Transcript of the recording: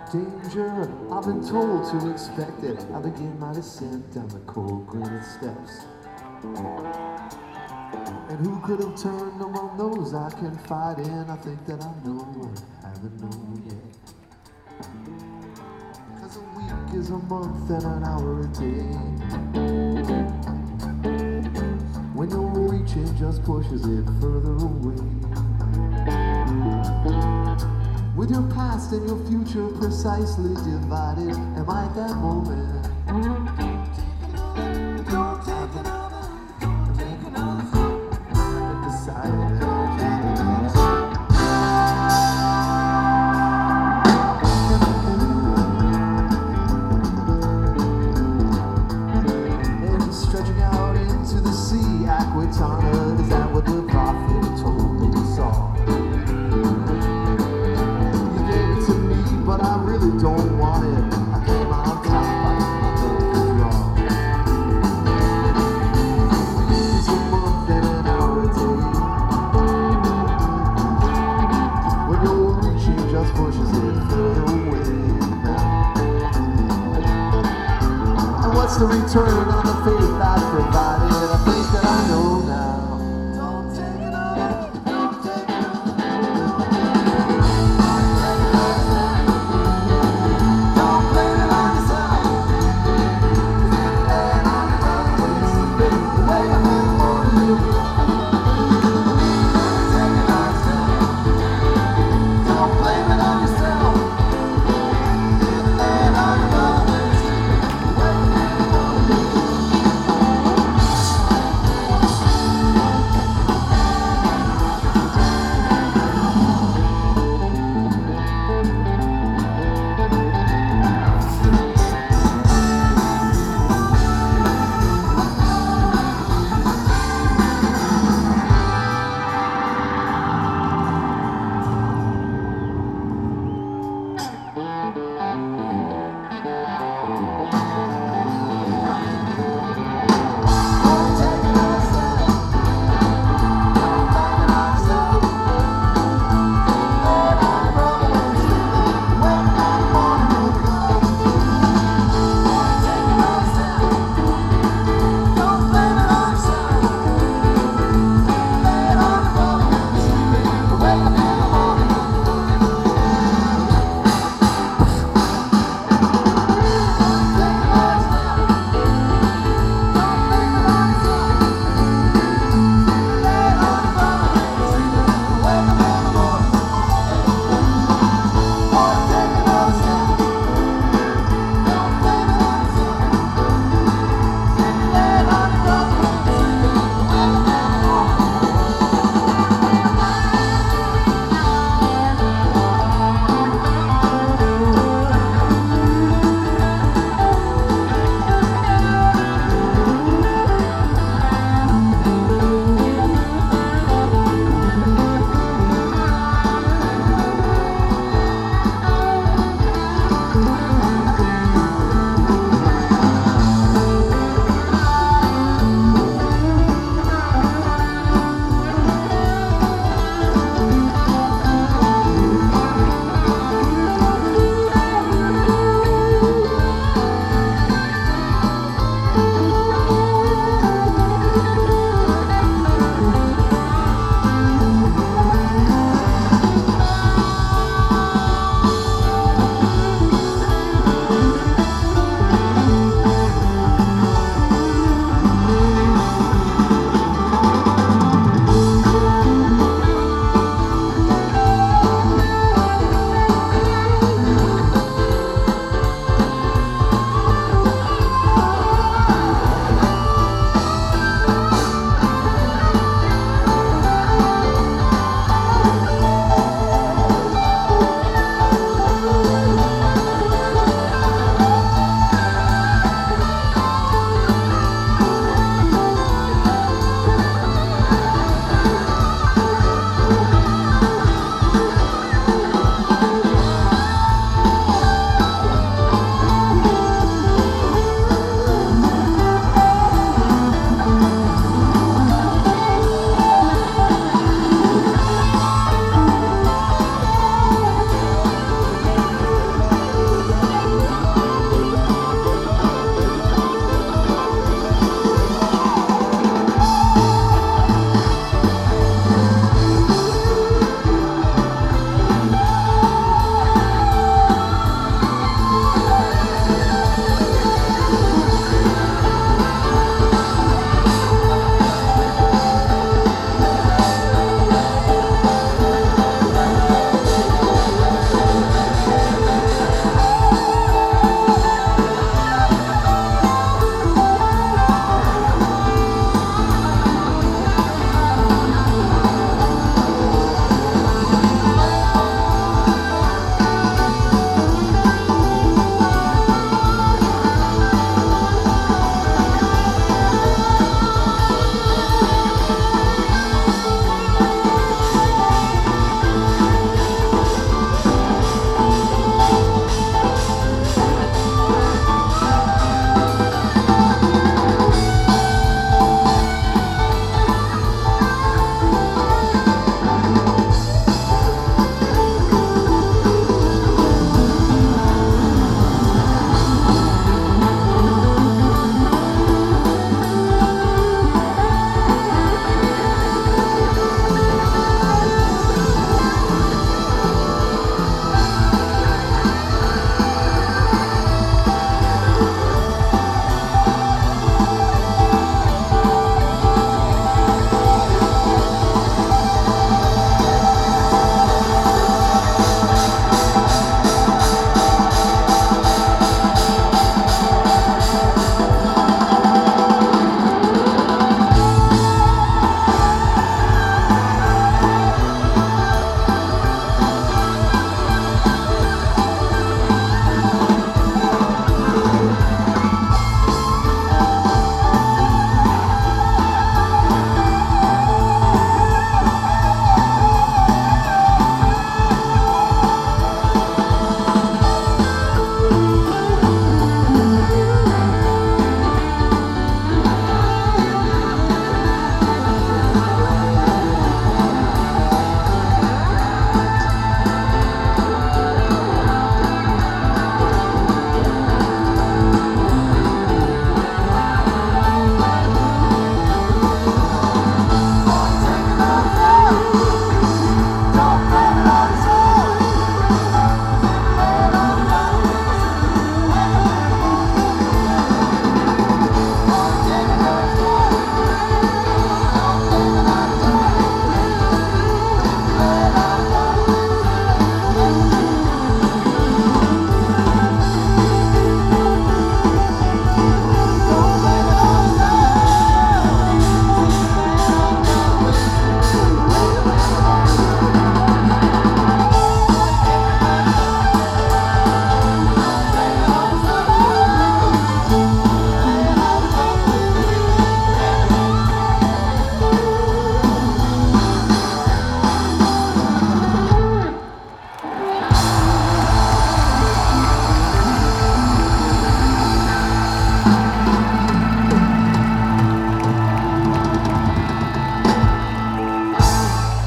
danger, I've been told to expect it. I begin my descent down the cold granite steps. And who could have turned among those I can fight in? I think that I know what I haven't known yet. 'Cause a week is a month and an hour a day. When you're reaching just pushes it further away. With your past and your future precisely divided, am I at that moment? Stretching out into the sea, Aquitana, is that what the prophet told me saw? You gave it to me, but I really don't want it. I came out top, I don't withdraw. It's a month and an hour a day. When you're reaching just pushes it further away now. And what's the return on the face?